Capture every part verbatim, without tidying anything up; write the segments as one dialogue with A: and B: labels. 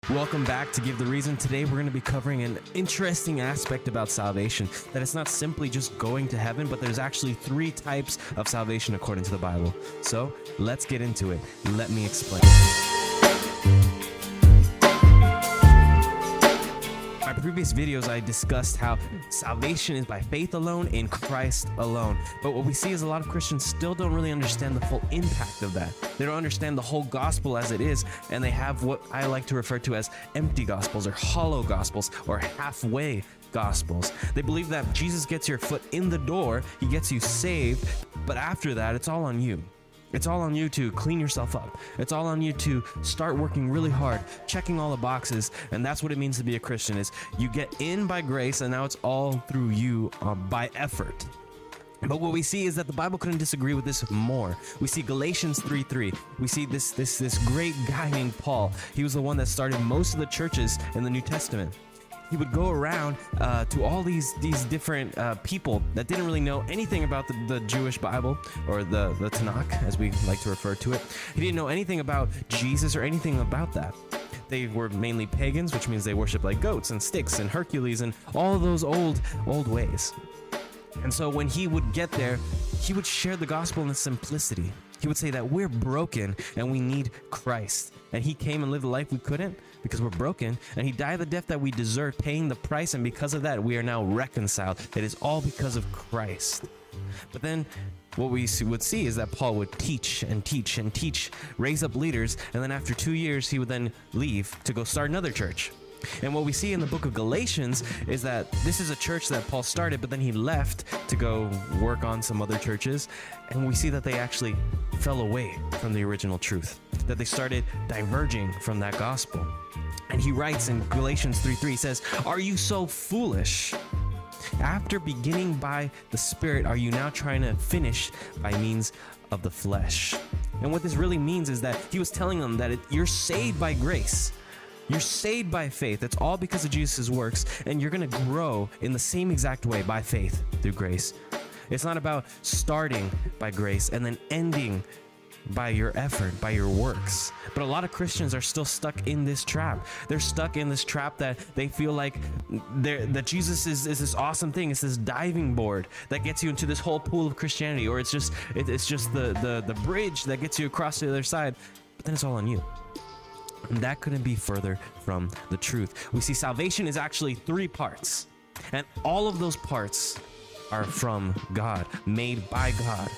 A: Welcome back to Give the Reason. Today we're going to be covering an interesting aspect about salvation, that it's not simply just going to heaven, but there's actually three types of salvation according to the Bible. So let's get into it. Let me explain. In my previous videos, I discussed how salvation is by faith alone, in Christ alone. But what we see is a lot of Christians still don't really understand the full impact of that. They don't understand the whole gospel as it is, and they have what I like to refer to as empty gospels, or hollow gospels, or halfway gospels. They believe that Jesus gets your foot in the door, he gets you saved, but after that, it's all on you. It's all on you to clean yourself up. It's all on you to start working really hard, checking all the boxes, and that's what it means to be a Christian, is you get in by grace, and now it's all through you uh, by effort. But what we see is that the Bible couldn't disagree with this more. We see Galatians three three. We see this, this, this great guy named Paul. He was the one that started most of the churches in the New Testament. He would go around uh, to all these these different uh, people that didn't really know anything about the, the Jewish Bible, or the, the Tanakh, as we like to refer to it. He didn't know anything about Jesus or anything about that. They were mainly pagans, which means they worshiped like goats and sticks and Hercules and all those old, old ways. And so when he would get there, he would share the gospel in the simplicity. He would say that we're broken and we need Christ. And he came and lived the life we couldn't because we're broken. And he died the death that we deserved, paying the price. And because of that, we are now reconciled. It is all because of Christ. But then what we would see is that Paul would teach and teach and teach, raise up leaders. And then after two years, he would then leave to go start another church. And what we see in the book of Galatians is that this is a church that Paul started, but then he left to go work on some other churches. And we see that they actually fell away from the original truth, that they started diverging from that gospel. And he writes in Galatians three three, he says, "Are you so foolish? After beginning by the Spirit, are you now trying to finish by means of the flesh?" And what this really means is that he was telling them that it, you're saved by grace. You're saved by faith. It's all because of Jesus' works, and you're going to grow in the same exact way by faith through grace. It's not about starting by grace and then ending by your effort, by your works. But a lot of Christians are still stuck in this trap. They're stuck in this trap that they feel like that Jesus is, is this awesome thing. It's this diving board that gets you into this whole pool of Christianity, or it's just it, it's just the, the, the bridge that gets you across to the other side. But then it's all on you. And that couldn't be further from the truth. We see salvation is actually three parts, and all of those parts are from God, made by God.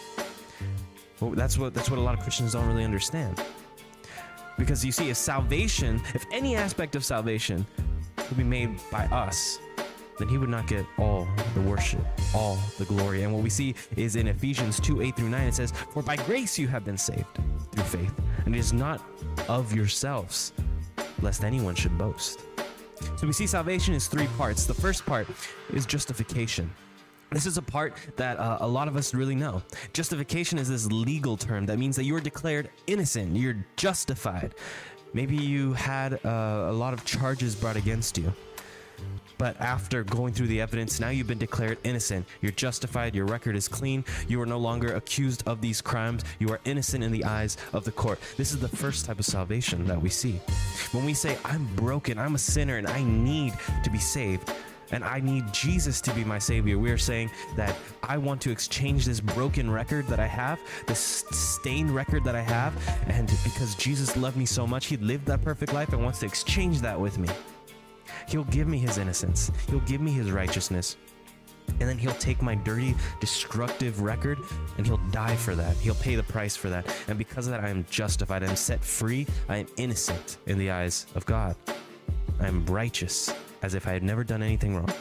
A: Well, that's what that's what a lot of Christians don't really understand. Because you see, if salvation, if any aspect of salvation would be made by us, then he would not get all the worship, all the glory. And what we see is in Ephesians two eight through nine, it says, "For by grace you have been saved through faith, and it is not of yourselves, lest anyone should boast." So we see salvation is three parts. The first part is justification. This is a part that uh, a lot of us really know. Justification is this legal term that means that you are declared innocent. You're justified. Maybe you had uh, a lot of charges brought against you, but after going through the evidence, now you've been declared innocent. You're justified. Your record is clean. You are no longer accused of these crimes. You are innocent in the eyes of the court. This is the first type of salvation that we see. When we say, I'm broken, I'm a sinner, and I need to be saved, and I need Jesus to be my savior, we are saying that I want to exchange this broken record that I have, this stained record that I have, and because Jesus loved me so much, he lived that perfect life and wants to exchange that with me. He'll give me his innocence. He'll give me his righteousness. And then he'll take my dirty, destructive record and he'll die for that. He'll pay the price for that. And because of that, I am justified. I am set free. I am innocent in the eyes of God. I am righteous, as if I had never done anything wrong.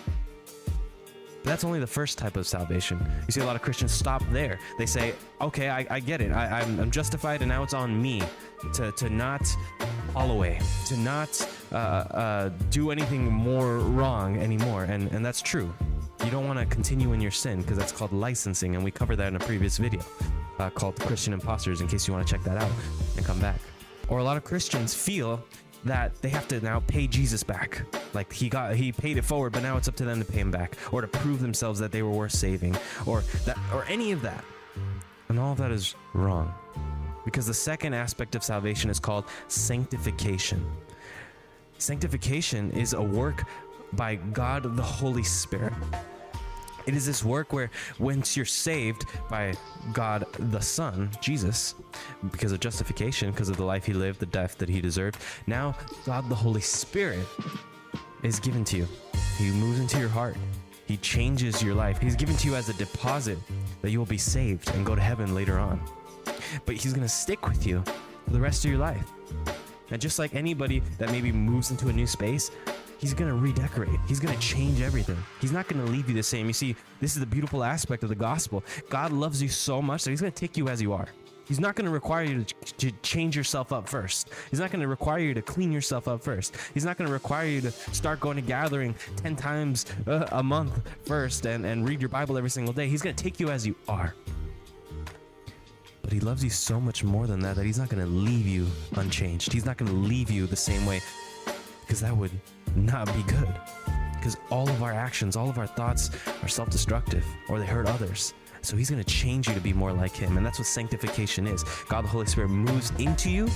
A: But that's only the first type of salvation. You see a lot of Christians stop there. They say, okay, I, I get it. I, I'm, I'm justified, and now it's on me to, to not fall away, to not uh, uh, do anything more wrong anymore. And, and that's true. You don't want to continue in your sin, because that's called licensing, and we covered that in a previous video uh, called Christian Imposters, in case you want to check that out and come back. Or a lot of Christians feel that they have to now pay Jesus back. Like he got, he paid it forward, but now it's up to them to pay him back, or to prove themselves that they were worth saving, or that, or any of that. And all of that is wrong, because the second aspect of salvation is called sanctification. Sanctification is a work by God the Holy Spirit. It is this work where once you're saved by God the Son, Jesus, because of justification, because of the life he lived, the death that he deserved, now God the Holy Spirit is given to you. He moves into your heart. He changes your life. He's given to you as a deposit that you will be saved and go to heaven later on. But he's going to stick with you for the rest of your life. And just like anybody that maybe moves into a new space, he's going to redecorate. He's going to change everything. He's not going to leave you the same. You see, this is the beautiful aspect of the gospel. God loves you so much that he's going to take you as you are. He's not going to require you to, ch to change yourself up first. He's not going to require you to clean yourself up first. He's not going to require you to start going to gathering ten times uh, a month first and, and read your Bible every single day. He's going to take you as you are. But he loves you so much more than that, that he's not going to leave you unchanged. He's not going to leave you the same way, because that would not be good. Because all of our actions, all of our thoughts are self-destructive, or they hurt others. So he's going to change you to be more like him. And that's what sanctification is. God the Holy Spirit moves into you,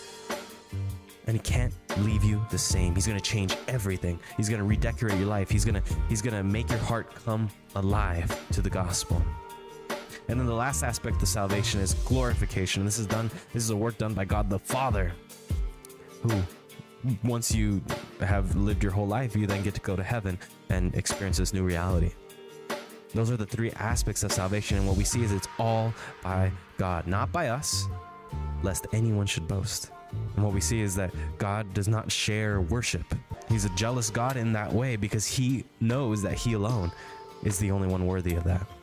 A: and he can't leave you the same. He's going to change everything. He's going to redecorate your life. He's going to he's going to make your heart come alive to the gospel. And then the last aspect of salvation is glorification. This is done this is a work done by God the Father, who once you have lived your whole life, you then get to go to heaven and experience this new reality. Those are the three aspects of salvation, and what we see is it's all by God, not by us, lest anyone should boast. And what we see is that God does not share worship. He's a jealous God in that way, because he knows that he alone is the only one worthy of that.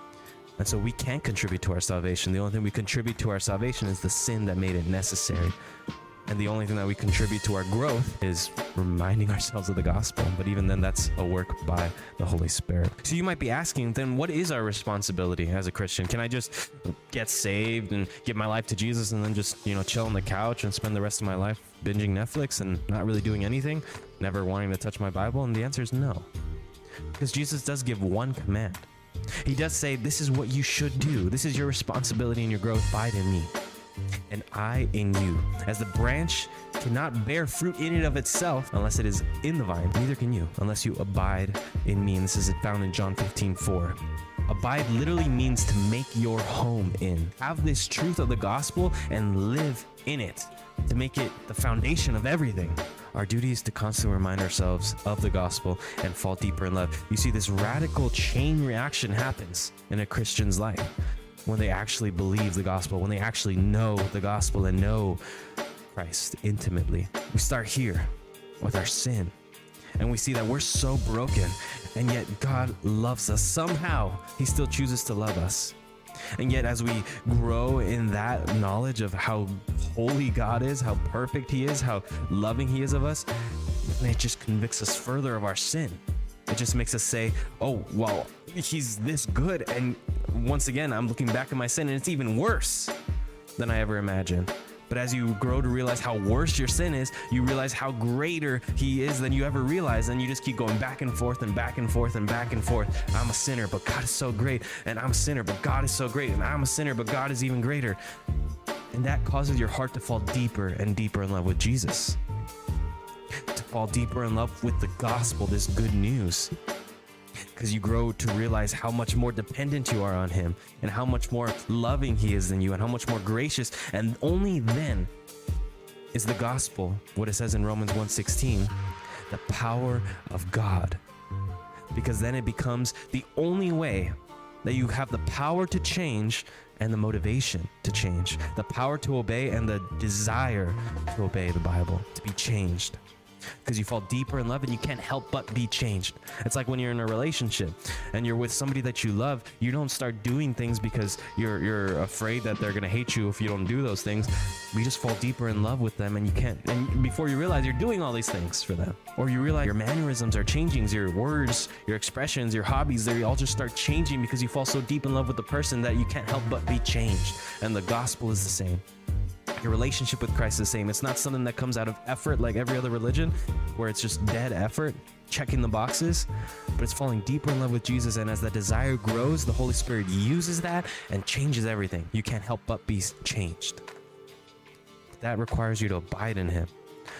A: And so we can't contribute to our salvation. The only thing we contribute to our salvation is the sin that made it necessary. And the only thing that we contribute to our growth is reminding ourselves of the gospel. But even then, that's a work by the Holy Spirit. So you might be asking, then what is our responsibility as a Christian? Can I just get saved and give my life to Jesus and then just, you know, chill on the couch and spend the rest of my life binging Netflix and not really doing anything, never wanting to touch my Bible? And the answer is no. Because Jesus does give one command. He does say, this is what you should do. This is your responsibility in your growth. Abide in me, and I in you. As the branch cannot bear fruit in and of itself unless it is in the vine, neither can you unless you abide in me. And this is found in John fifteen four. Abide literally means to make your home in. Have this truth of the gospel and live in it, to make it the foundation of everything. Our duty is to constantly remind ourselves of the gospel and fall deeper in love. You see, this radical chain reaction happens in a Christian's life when they actually believe the gospel, when they actually know the gospel and know Christ intimately. We start here with our sin, and we see that we're so broken, and yet God loves us. Somehow he still chooses to love us. And yet as we grow in that knowledge of how holy God is, how perfect he is, how loving he is of us, it just convicts us further of our sin. It just makes us say, oh, well, he's this good, and once again I'm looking back at my sin and it's even worse than I ever imagined. But as you grow to realize how worse your sin is, you realize how greater he is than you ever realized, and you just keep going back and forth and back and forth and back and forth. I'm a sinner, but God is so great, and I'm a sinner, but God is so great, and I'm a sinner, but God is even greater. And that causes your heart to fall deeper and deeper in love with Jesus, to fall deeper in love with the gospel, this good news. Because you grow to realize how much more dependent you are on him, and how much more loving he is than you, and how much more gracious. And only then is the gospel, what it says in Romans one sixteen, the power of God. Because then it becomes the only way that you have the power to change and the motivation to change, the power to obey and the desire to obey the Bible, to be changed. Because you fall deeper in love and you can't help but be changed. It's like when you're in a relationship and you're with somebody that you love, you don't start doing things because you're you're afraid that they're gonna hate you if you don't do those things. You just fall deeper in love with them, and you can't, and before you realize you're doing all these things for them, or you realize your mannerisms are changing, your words, your expressions, your hobbies, they all just start changing because you fall so deep in love with the person that you can't help but be changed. And the gospel is the same. Your relationship with Christ is the same. It's not something that comes out of effort like every other religion, where it's just dead effort, checking the boxes, but it's falling deeper in love with Jesus. And as that desire grows, the Holy Spirit uses that and changes everything. You can't help but be changed. That requires you to abide in him,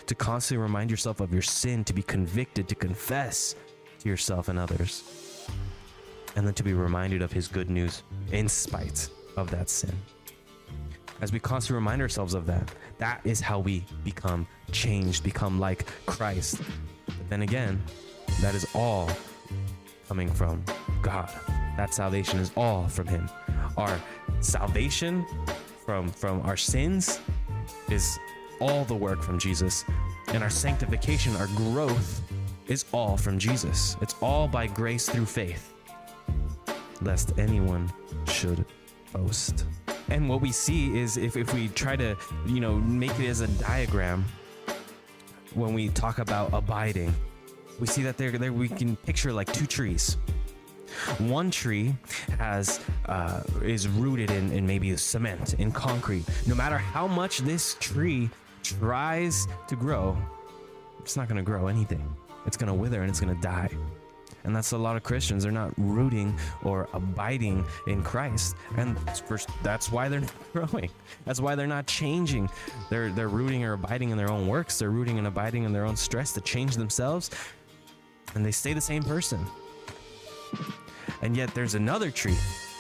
A: to constantly remind yourself of your sin, to be convicted, to confess to yourself and others, and then to be reminded of his good news in spite of that sin. As we constantly remind ourselves of that, that is how we become changed, become like Christ. But then again, that is all coming from God. That salvation is all from him. Our salvation from, from our sins is all the work from Jesus. And our sanctification, our growth, is all from Jesus. It's all by grace through faith, lest anyone should boast. And what we see is if, if we try to, you know, make it as a diagram, when we talk about abiding, we see that there, there we can picture like two trees. One tree has uh, is rooted in, in maybe cement, in concrete. No matter how much this tree tries to grow, it's not going to grow anything. It's going to wither and it's going to die. And that's a lot of Christians. They're not rooting or abiding in Christ, and first, that's why they're not growing. That's why they're not changing. They're they're rooting or abiding in their own works. They're rooting and abiding in their own stress to change themselves, and they stay the same person. And yet there's another tree.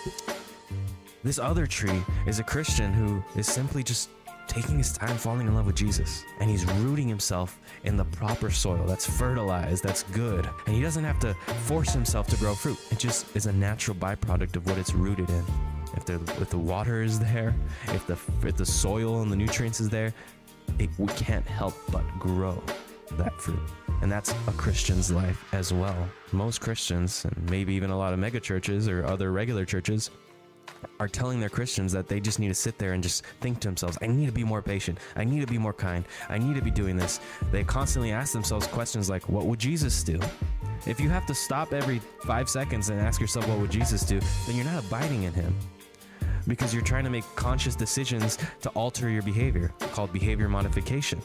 A: This other tree is a Christian who is simply just taking his time falling in love with Jesus, and he's rooting himself in the proper soil that's fertilized, that's good, and he doesn't have to force himself to grow fruit. It just is a natural byproduct of what it's rooted in. If the if the water is there, if the if the soil and the nutrients is there, it, we can't help but grow that fruit. And that's a Christian's life as well. Most Christians, and maybe even a lot of mega churches or other regular churches, are telling their Christians that they just need to sit there and just think to themselves, I need to be more patient. I need to be more kind. I need to be doing this. They constantly ask themselves questions like, what would Jesus do? If you have to stop every five seconds and ask yourself, what would Jesus do? Then you're not abiding in him, because you're trying to make conscious decisions to alter your behavior, called behavior modification.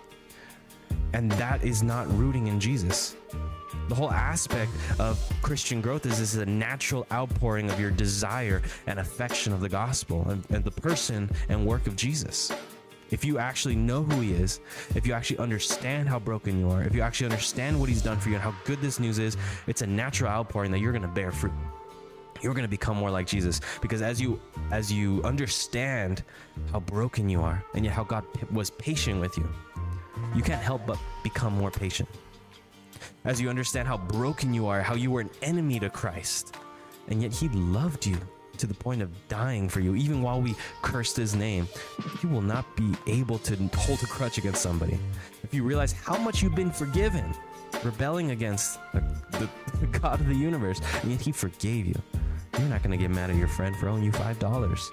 A: And that is not rooting in Jesus. The whole aspect of Christian growth is this is a natural outpouring of your desire and affection of the gospel and, and the person and work of Jesus. If you actually know who he is, if you actually understand how broken you are, if you actually understand what he's done for you and how good this news is, it's a natural outpouring that you're going to bear fruit. You're going to become more like Jesus, because as you as you understand how broken you are and yet how God was patient with you, you can't help but become more patient. As you understand how broken you are, how you were an enemy to Christ, and yet he loved you to the point of dying for you, even while we cursed his name, you will not be able to hold a grudge against somebody. If you realize how much you've been forgiven, rebelling against the, the, the God of the universe, and yet he forgave you, you're not going to get mad at your friend for owing you five dollars.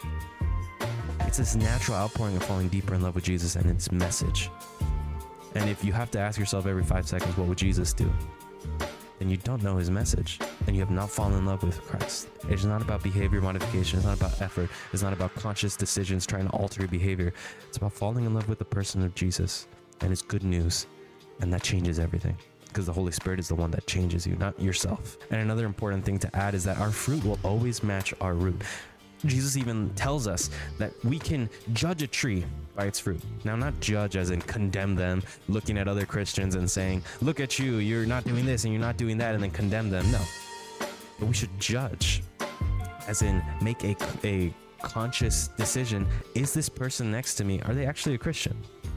A: It's this natural outpouring of falling deeper in love with Jesus and his message. And if you have to ask yourself every five seconds, what would Jesus do? Then you don't know his message, and you have not fallen in love with Christ. It's not about behavior modification. It's not about effort. It's not about conscious decisions trying to alter your behavior. It's about falling in love with the person of Jesus and his good news. And that changes everything, because the Holy Spirit is the one that changes you, not yourself. And another important thing to add is that our fruit will always match our root. Jesus even tells us that we can judge a tree by its fruit. Now, not judge as in condemn them, looking at other Christians and saying, look at you, you're not doing this and you're not doing that, and then condemn them. No. But we should judge as in make a, a conscious decision. Is this person next to me, are they actually a Christian?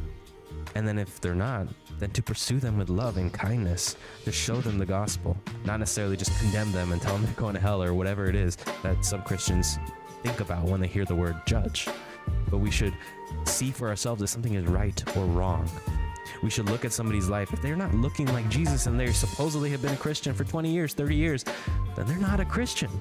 A: And then if they're not, then to pursue them with love and kindness, to show them the gospel, not necessarily just condemn them and tell them they're going to hell or whatever it is that some Christians think about when they hear the word judge. But we should see for ourselves if something is right or wrong. We should look at somebody's life. If they're not looking like Jesus and they supposedly have been a Christian for twenty years, thirty years, then they're not a Christian.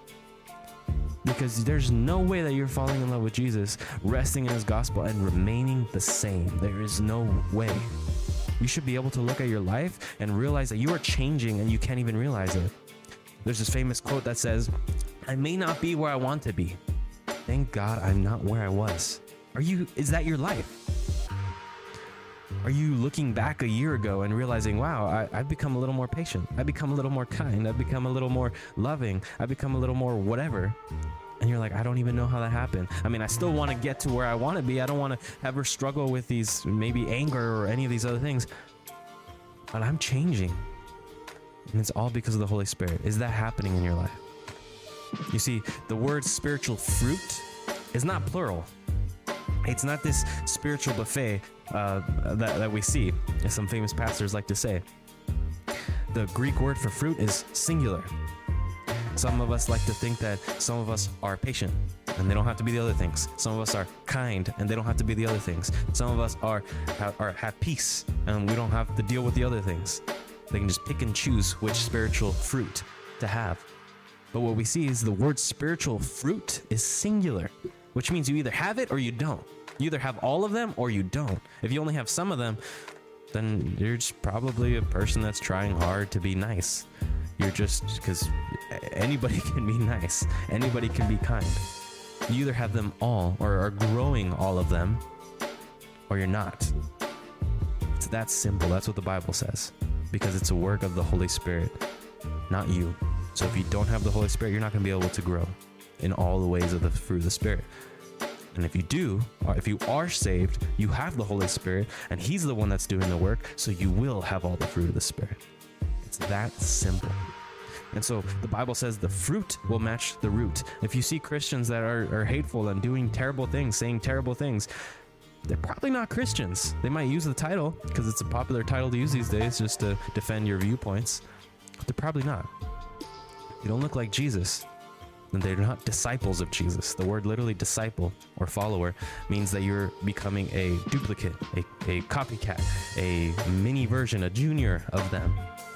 A: Because there's no way that you're falling in love with Jesus, resting in his gospel, and remaining the same. There is no way. You should be able to look at your life and realize that you are changing and you can't even realize it. There's this famous quote that says, I may not be where I want to be. Thank God I'm not where I was. Are you, is that your life? Are you looking back a year ago and realizing, wow, I, I've become a little more patient. I've become a little more kind. I've become a little more loving. I've become a little more whatever. And you're like, I don't even know how that happened. I mean, I still want to get to where I want to be. I don't want to have her struggle with these, maybe anger or any of these other things. But I'm changing. And it's all because of the Holy Spirit. Is that happening in your life? You see, the word spiritual fruit is not plural. It's not this spiritual buffet uh, that, that we see, as some famous pastors like to say. The Greek word for fruit is singular. Some of us like to think that some of us are patient and they don't have to be the other things. Some of us are kind and they don't have to be the other things. Some of us are, are, are have peace and we don't have to deal with the other things. They can just pick and choose which spiritual fruit to have. But what we see is the word spiritual fruit is singular, which means you either have it or you don't. You either have all of them or you don't. If you only have some of them, then you're just probably a person that's trying hard to be nice. You're just, because anybody can be nice. Anybody can be kind. You either have them all or are growing all of them, or you're not. It's that simple. That's what the Bible says, because it's a work of the Holy Spirit, not you. So if you don't have the Holy Spirit, you're not going to be able to grow in all the ways of the fruit of the Spirit. And if you do, or if you are saved, you have the Holy Spirit, and He's the one that's doing the work, so you will have all the fruit of the Spirit. It's that simple. And so the Bible says the fruit will match the root. If you see Christians that are, are hateful and doing terrible things, saying terrible things, they're probably not Christians. They might use the title because it's a popular title to use these days just to defend your viewpoints. But they're probably not. They don't look like Jesus. And they're not disciples of Jesus. The word literally disciple or follower means that you're becoming a duplicate, a, a copycat, a mini version, a junior of them.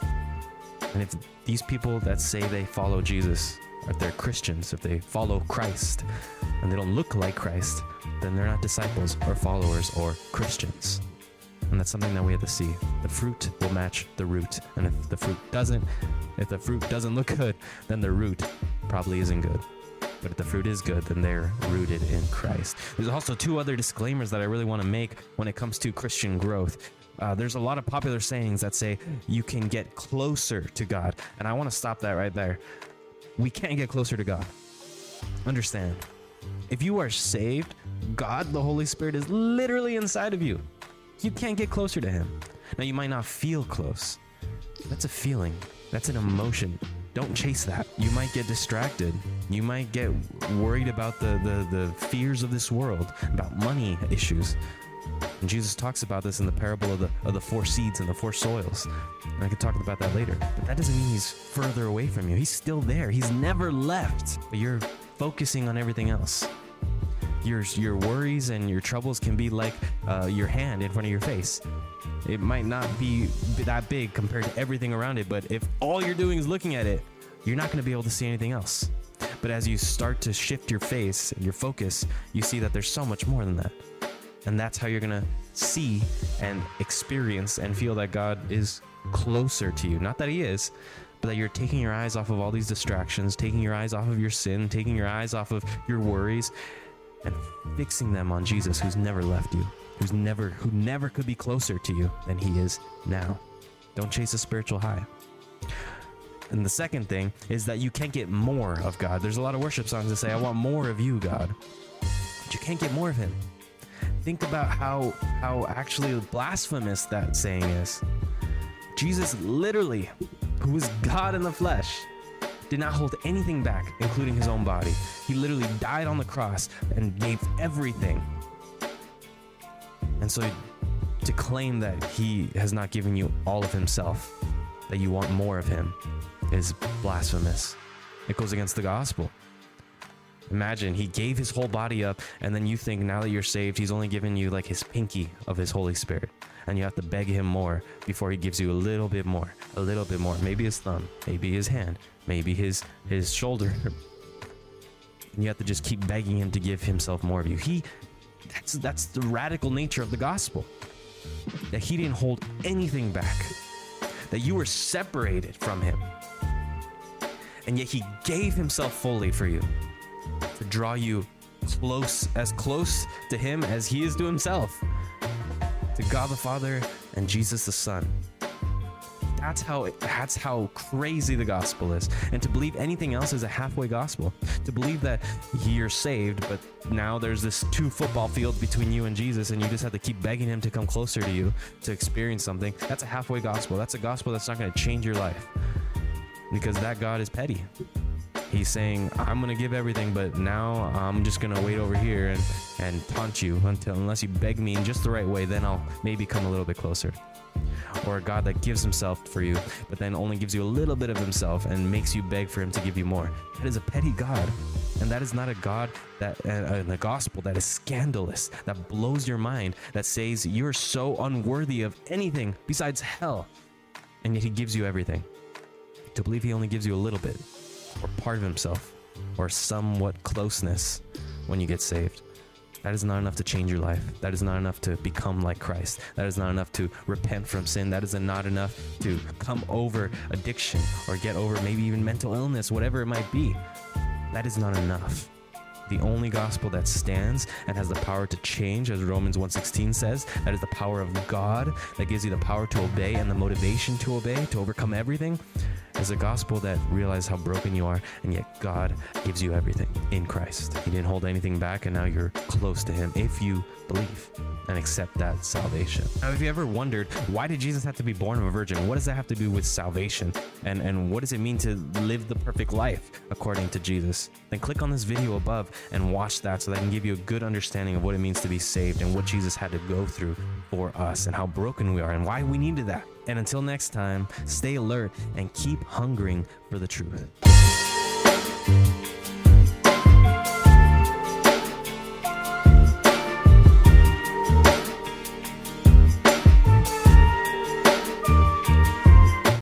A: And if these people that say they follow Jesus, or if they're Christians, if they follow Christ, and they don't look like Christ, then they're not disciples or followers or Christians. And that's something that we have to see. The fruit will match the root. And if the fruit doesn't, if the fruit doesn't look good, then the root probably isn't good. But if the fruit is good, then they're rooted in Christ. There's also two other disclaimers that I really want to make when it comes to Christian growth. Uh, there's a lot of popular sayings that say you can get closer to God. And I want to stop that right there. We can't get closer to God. Understand, if you are saved, God, the Holy Spirit, is literally inside of you. You can't get closer to Him. Now, you might not feel close. That's a feeling. That's an emotion. Don't chase that. You might get distracted. You might get worried about the, the, the fears of this world, about money issues. And Jesus talks about this in the parable of the, of the four seeds and the four soils. And I could talk about that later. But that doesn't mean He's further away from you. He's still there. He's never left. But you're focusing on everything else. Your, your worries and your troubles can be like uh, your hand in front of your face. It might not be that big compared to everything around it, but if all you're doing is looking at it, you're not going to be able to see anything else. But as you start to shift your face and your focus, you see that there's so much more than that. And that's how you're going to see and experience and feel that God is closer to you. Not that He is, but that you're taking your eyes off of all these distractions, taking your eyes off of your sin, taking your eyes off of your worries, and fixing them on Jesus, who's never left you, who's never, who never could be closer to you than He is now. Don't chase a spiritual high. And the second thing is that you can't get more of God. There's a lot of worship songs that say, I want more of you, God. But you can't get more of Him. Think about how, how actually blasphemous that saying is. Jesus literally, who is God in the flesh, did not hold anything back, including His own body. He literally died on the cross and gave everything. And so to claim that He has not given you all of Himself, that you want more of Him, is blasphemous. It goes against the gospel. Imagine He gave His whole body up, and then you think now that you're saved, He's only given you like His pinky of His Holy Spirit. And you have to beg Him more before He gives you a little bit more, a little bit more. Maybe His thumb, maybe His hand, maybe His, his shoulder. And you have to just keep begging Him to give Himself more of you. He, that's, that's the radical nature of the gospel. That He didn't hold anything back. That you were separated from Him. And yet He gave Himself fully for you. To draw you close, as close to Him as He is to Himself. To God the Father and Jesus the Son. That's how that's how crazy the gospel is. And to believe anything else is a halfway gospel. To believe that you're saved, but now there's this two football field between you and Jesus, and you just have to keep begging him to come closer to you to experience something. That's a halfway gospel. That's a gospel that's not going to change your life, because that God is petty. He's saying, I'm going to give everything, but now I'm just going to wait over here and, and taunt you until unless you beg me in just the right way, then I'll maybe come a little bit closer. Or a God that gives himself for you, but then only gives you a little bit of himself and makes you beg for him to give you more. That is a petty God. And that is not a God that, uh, a gospel that is scandalous, that blows your mind, that says you're so unworthy of anything besides hell. And yet he gives you everything. To believe he only gives you a little bit, or part of himself, or somewhat closeness when you get saved. That is not enough to change your life. That is not enough to become like Christ. That is not enough to repent from sin. That is not enough to come over addiction or get over maybe even mental illness, whatever it might be. That is not enough. The only gospel that stands and has the power to change, as Romans one sixteen says, that is the power of God that gives you the power to obey and the motivation to obey, to overcome everything, is a gospel that realizes how broken you are, and yet God gives you everything in Christ. He didn't hold anything back, and now you're close to him if you believe and accept that salvation. Now, if you ever wondered, why did Jesus have to be born of a virgin? What does that have to do with salvation? And, and what does it mean to live the perfect life according to Jesus? Then click on this video above and watch that so that I can give you a good understanding of what it means to be saved and what Jesus had to go through for us and how broken we are and why we needed that. And until next time, stay alert and keep hungering for the truth.